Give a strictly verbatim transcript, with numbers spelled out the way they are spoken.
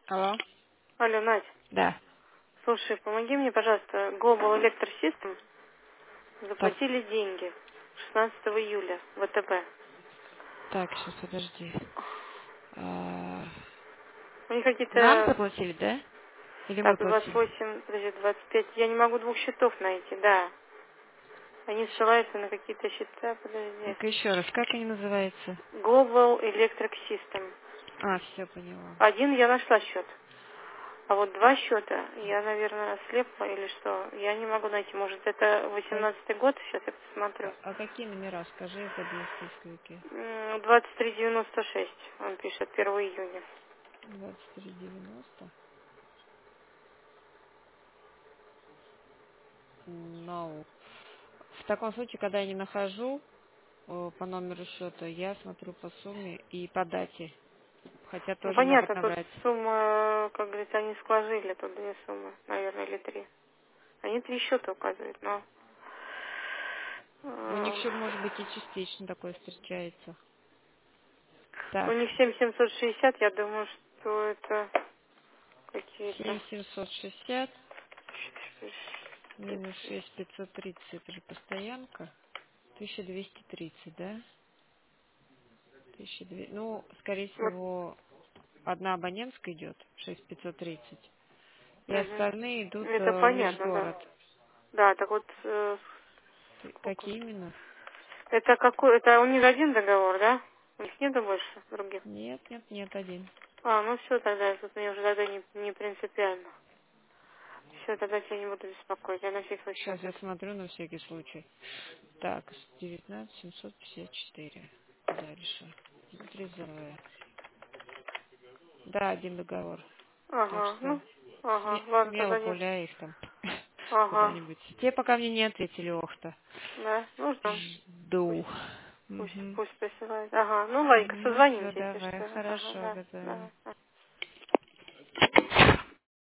Алло? Алло, Надь, Да. слушай, помоги мне, пожалуйста, Global Electric System Так, заплатили деньги шестнадцатого июля в ВТБ. так, сейчас подожди. А, У них Нам какие-то, заплатили, да? Или мы так, двадцать платили? восемь, подожди, двадцать пять, я не могу двух счетов найти, да. Они ссылаются на какие-то счета, подожди. Ну-ка еще раз, как они называются? Global Electric System. А, все, поняла. Один я нашла счет, а вот два счета я, наверное, слепла или что, я не могу найти. Может, это Как- восемнадцатый год, сейчас я посмотрю. а, а какие номера, скажи, я забыл в поисковике. М, двадцать три девяносто шесть, он пишет, первого июня. двадцать три девяносто. No. В таком случае, когда я не нахожу э, по номеру счета, я смотрю по сумме и по дате. Хотя Ну, тоже могут понятно, тут набрать. сумма, как говорится, они сложили, тут две суммы, наверное, или три. Они три счета указывают, но У них э, еще, может быть, и частично такое встречается. у Так, них семь семьсот шестьдесят, я думаю, что это семь какие-то... семьсот шестьдесят минус шесть пятьсот тридцать, это же постоянка. тысяча двести тридцать, да? тысяча двести. Ну, скорее Вот, всего, одна абонентская идет, шесть пятьсот тридцать. И мгм. остальные идут Это э, в понятно, да. межгород. Да, так вот, э, Ты- сколько? Какие именно? Это какой, это у них один договор, да? У них нету больше других? Нет, нет, нет, один. А, ну все тогда, тут мне уже тогда не, не принципиально. Все, тогда тебя не буду беспокоить, я на всякий случай Сейчас вот я это. смотрю на всякий случай. Так, девятнадцать семьсот пятьдесят четыре. Дальше. Трезовая. Да, один договор. Так Ага, что ну, ага, сме- ладно, смело тогда нет. пуляй их там Ага, куда-нибудь. Те пока мне не ответили, ох-то. да, ну ждем. Пусть, Жду. пусть, Угу. пусть присылает. Ага, ну ладненько, Ну все, созвонимся, если давай. что. Ага, Хорошо, да, готовим. давай.